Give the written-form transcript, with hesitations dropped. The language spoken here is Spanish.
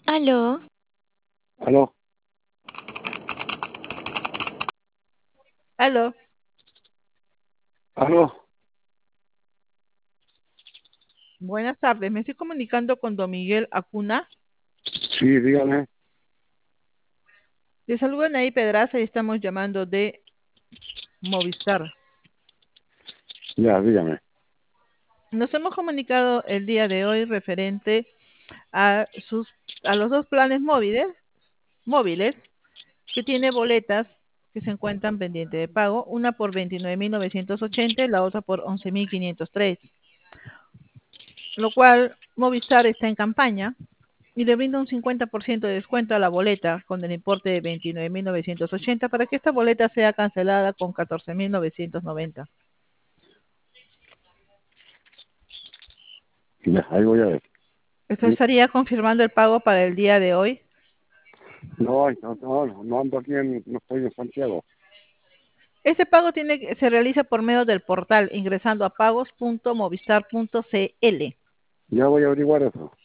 Aló, Aló, Aló, aló, buenas tardes. Me estoy comunicando con don Miguel Acuna. sí, dígame, Le saluda Naí Pedraza y estamos llamando de Movistar. ya, dígame. Nos hemos comunicado el día de hoy referente a a los dos planes móviles que tiene boletas que se encuentran pendientes de pago, una por 29.980 y la otra por 11.503, lo cual Movistar está en campaña y le brinda un 50% de descuento a la boleta con el importe de 29.980 para que esta boleta sea cancelada con 14.990. Ya, ahí voy a ver. ¿Esto estaría confirmando el pago para el día de hoy? No, no ando aquí, no estoy en Santiago. Este pago se realiza por medio del portal ingresando a pagos.movistar.cl. Ya voy a averiguar eso.